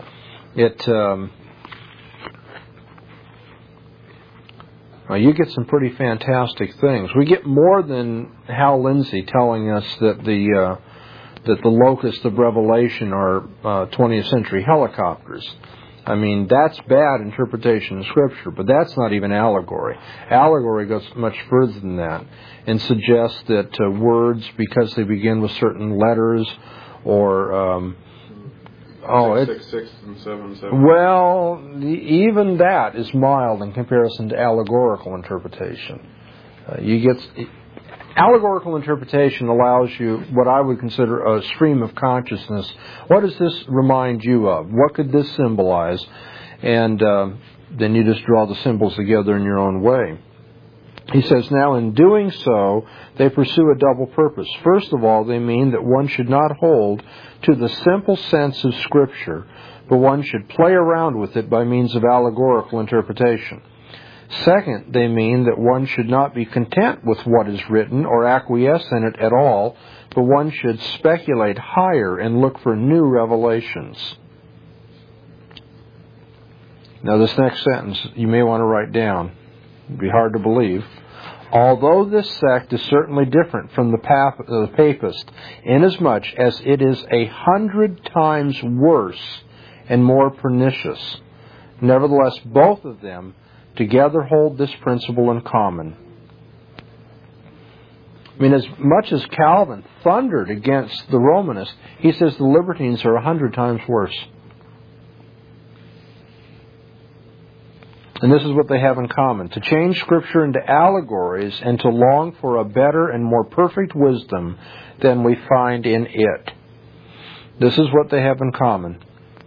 You get some pretty fantastic things. We get more than Hal Lindsey telling us that the locusts of Revelation are 20th century helicopters. I mean, that's bad interpretation of Scripture, but that's not even allegory. Allegory goes much further than that and suggests that words, because they begin with certain letters, or 666 and 77. Well, even that is mild in comparison to allegorical interpretation. Allegorical interpretation allows you what I would consider a stream of consciousness. What does this remind you of? What could this symbolize? And then you just draw the symbols together in your own way. He says, now in doing so, they pursue a double purpose. First of all, they mean that one should not hold to the simple sense of Scripture, but one should play around with it by means of allegorical interpretation. Second, they mean that one should not be content with what is written or acquiesce in it at all, but one should speculate higher and look for new revelations. Now this next sentence you may want to write down. It'd be hard to believe. Although this sect is certainly different from the Papist, inasmuch as it is 100 times worse and more pernicious, nevertheless both of them together hold this principle in common. I mean, as much as Calvin thundered against the Romanists, he says the libertines are 100 times worse. And this is what they have in common: to change Scripture into allegories and to long for a better and more perfect wisdom than we find in it. This is what they have in common.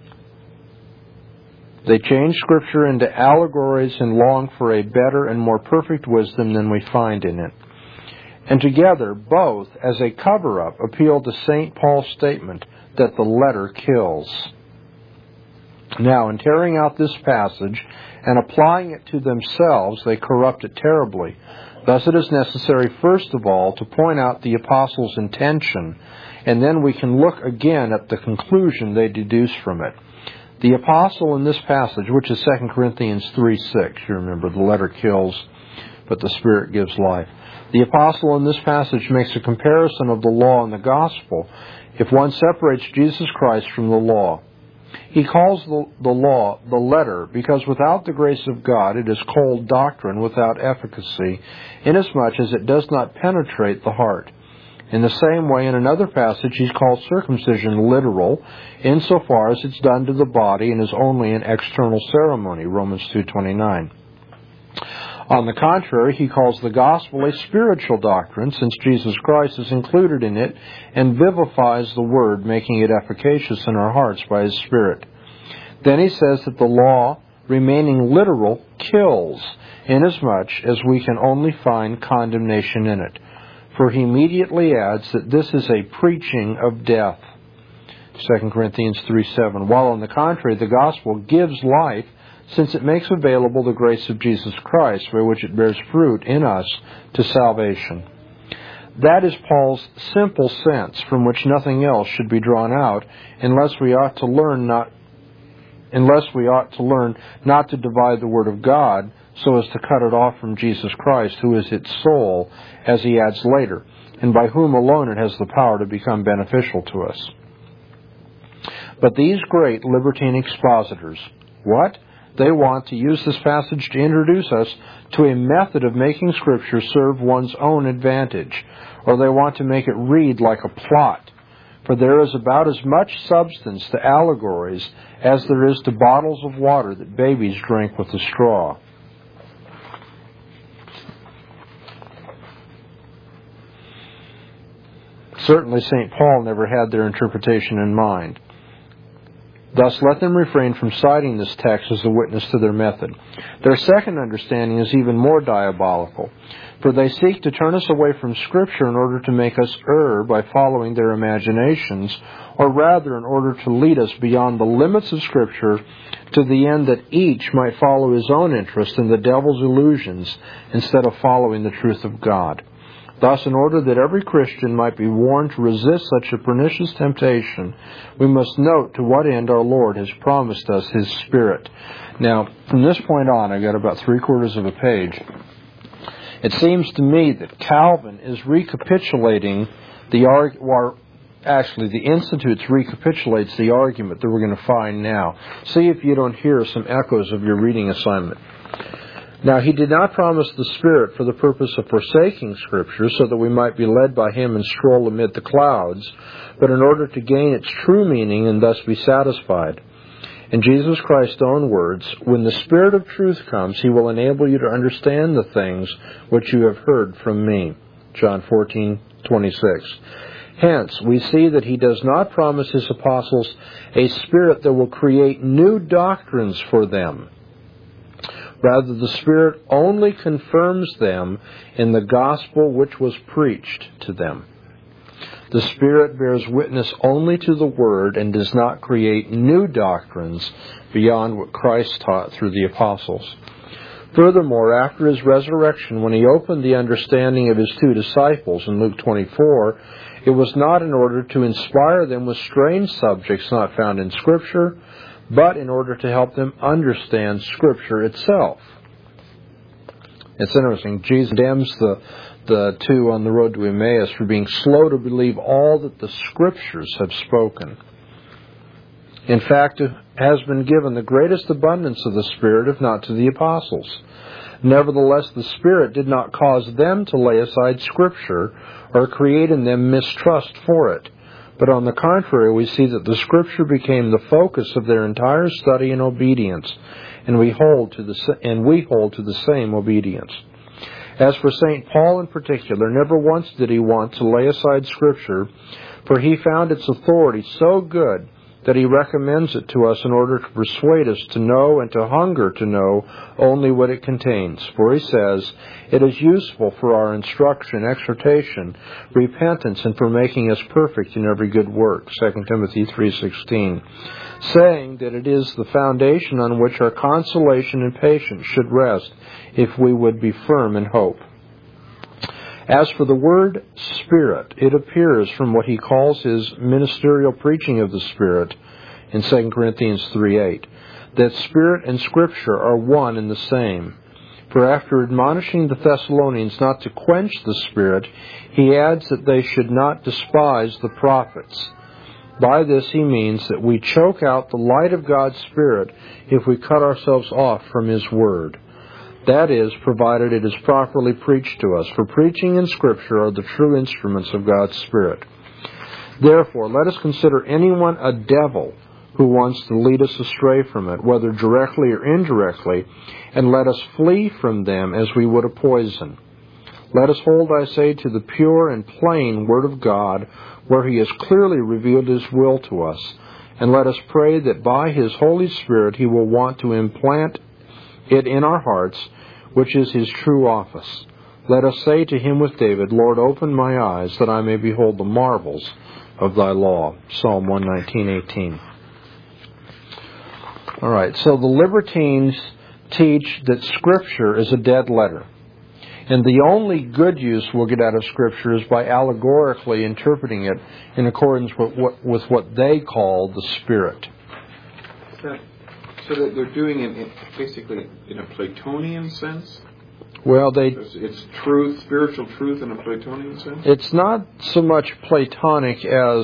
They change Scripture into allegories and long for a better and more perfect wisdom than we find in it. And together, both, as a cover-up, appeal to St. Paul's statement that the letter kills. Now, in tearing out this passage and applying it to themselves, they corrupt it terribly. Thus it is necessary, first of all, to point out the apostles' intention, and then we can look again at the conclusion they deduce from it. The apostle in this passage, which is 2 Corinthians 3:6, you remember, the letter kills, but the Spirit gives life. The apostle in this passage makes a comparison of the law and the gospel if one separates Jesus Christ from the law. He calls the law the letter because without the grace of God it is cold doctrine without efficacy, inasmuch as it does not penetrate the heart. In the same way, in another passage, he's called circumcision literal, insofar as it's done to the body and is only an external ceremony, Romans 2:29. On the contrary, he calls the gospel a spiritual doctrine, since Jesus Christ is included in it and vivifies the word, making it efficacious in our hearts by his Spirit. Then he says that the law, remaining literal, kills, inasmuch as we can only find condemnation in it. For he immediately adds that this is a preaching of death, 2 Corinthians 3:7, while on the contrary the gospel gives life, since it makes available the grace of Jesus Christ, by which it bears fruit in us to salvation. That is Paul's simple sense, from which nothing else should be drawn out, unless we ought to learn not to divide the Word of God, so as to cut it off from Jesus Christ, who is its soul, as he adds later, and by whom alone it has the power to become beneficial to us. But these great libertine expositors, what? They want to use this passage to introduce us to a method of making Scripture serve one's own advantage, or they want to make it read like a plot For there is about as much substance to allegories as there is to bottles of water that babies drink with a straw. Certainly St. Paul never had their interpretation in mind. Thus, let them refrain from citing this text as a witness to their method. Their second understanding is even more diabolical, for they seek to turn us away from Scripture in order to make us err by following their imaginations, or rather in order to lead us beyond the limits of Scripture to the end that each might follow his own interest in the devil's illusions instead of following the truth of God. Thus, in order that every Christian might be warned to resist such a pernicious temptation, we must note to what end our Lord has promised us His Spirit. Now, from this point on, I've got about 3/4 of a page. It seems to me that Calvin is recapitulating the Institutes recapitulates the argument that we're going to find now. See if you don't hear some echoes of your reading assignment. Now, he did not promise the Spirit for the purpose of forsaking Scripture so that we might be led by Him and stroll amid the clouds, but in order to gain its true meaning and thus be satisfied. In Jesus Christ's own words, when the Spirit of truth comes, He will enable you to understand the things which you have heard from me. John 14:26. Hence, we see that He does not promise His apostles a Spirit that will create new doctrines for them. Rather, the Spirit only confirms them in the gospel which was preached to them. The Spirit bears witness only to the Word and does not create new doctrines beyond what Christ taught through the apostles. Furthermore, after His resurrection, when He opened the understanding of His 2 disciples in Luke 24, it was not in order to inspire them with strange subjects not found in Scripture, but in order to help them understand Scripture itself. It's interesting. Jesus condemns the two on the road to Emmaus for being slow to believe all that the Scriptures have spoken. In fact, it has been given the greatest abundance of the Spirit, if not to the apostles. Nevertheless, the Spirit did not cause them to lay aside Scripture or create in them mistrust for it. But on the contrary, we see that the Scripture became the focus of their entire study and obedience, and we hold to the same obedience. As for St. Paul in particular, never once did he want to lay aside Scripture, for he found its authority so good that he recommends it to us in order to persuade us to know and to hunger to know only what it contains. For he says, it is useful for our instruction, exhortation, repentance, and for making us perfect in every good work. 2 Timothy 3:16. Saying that it is the foundation on which our consolation and patience should rest if we would be firm in hope. As for the word Spirit, it appears from what he calls his ministerial preaching of the Spirit in 2 Corinthians 3:8, that Spirit and Scripture are one and the same. For after admonishing the Thessalonians not to quench the Spirit, he adds that they should not despise the prophets. By this he means that we choke out the light of God's Spirit if we cut ourselves off from His Word. That is, provided it is properly preached to us, for preaching and Scripture are the true instruments of God's Spirit. Therefore, let us consider anyone a devil who wants to lead us astray from it, whether directly or indirectly, and let us flee from them as we would a poison. Let us hold, I say, to the pure and plain Word of God, where He has clearly revealed His will to us, and let us pray that by His Holy Spirit He will want to implant it in our hearts, which is His true office. Let us say to Him with David, Lord, open my eyes that I may behold the marvels of Thy law. Psalm 119:18. All right, so the libertines teach that Scripture is a dead letter. And the only good use we'll get out of Scripture is by allegorically interpreting it in accordance with what they call the Spirit. So that they're doing it basically in a Platonian sense? Well, it's truth, spiritual truth in a Platonian sense? It's not so much Platonic as,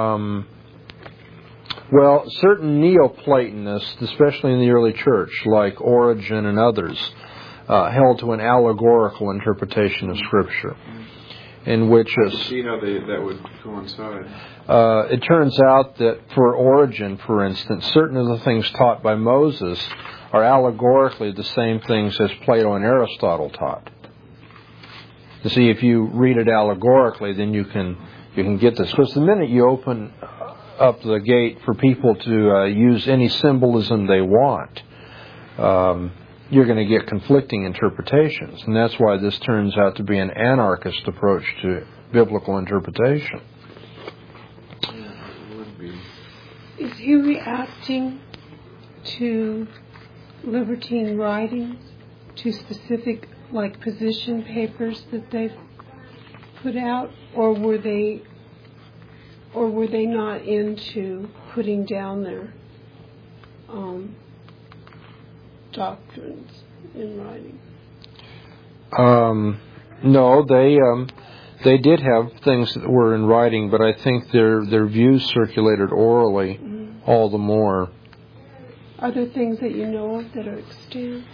certain Neoplatonists, especially in the early church, like Origen and others, held to an allegorical interpretation of Scripture. in which see how that would coincide. It turns out that for Origen, for instance, certain of the things taught by Moses are allegorically the same things as Plato and Aristotle taught. You see, if you read it allegorically, then you can get this. Because the minute you open up the gate for people to use any symbolism they want, you're going to get conflicting interpretations. And that's why this turns out to be an anarchist approach to biblical interpretation. Is he reacting to libertine writings, to specific position papers that they've put out, or were they not into putting down their doctrines in writing? No, they did have things that were in writing, but I think their views circulated orally all the more. Are there things that you know of that are extant?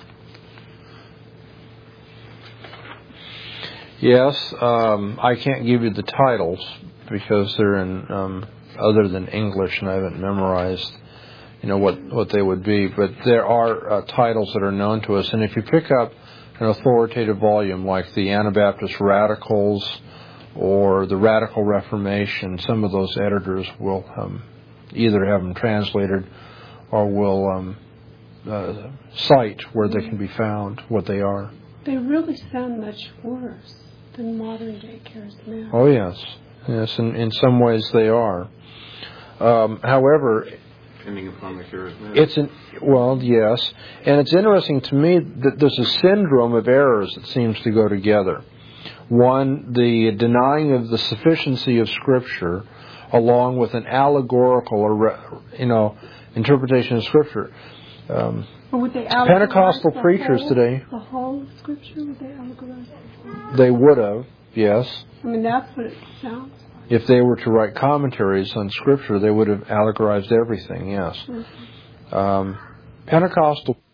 Yes, I can't give you the titles because they're in other than English, and I haven't memorized, what they would be. But there are titles that are known to us, and if you pick up an authoritative volume like the Anabaptist Radicals or the Radical Reformation, some of those editors will either have them translated or will cite where they can be found, what they are. They really sound much worse than modern day charismatics. Oh, yes. Yes, in some ways they are. However, depending upon the charismatic. Yes. And it's interesting to me that there's a syndrome of errors that seems to go together. One, the denying of the sufficiency of Scripture, along with an allegorical, interpretation of Scripture. Would they Pentecostal preachers today. The whole Scripture, would they allegorize the whole? They would have, yes. I mean, that's what it sounds like. If they were to write commentaries on Scripture, they would have allegorized everything, yes. Mm-hmm. Pentecostal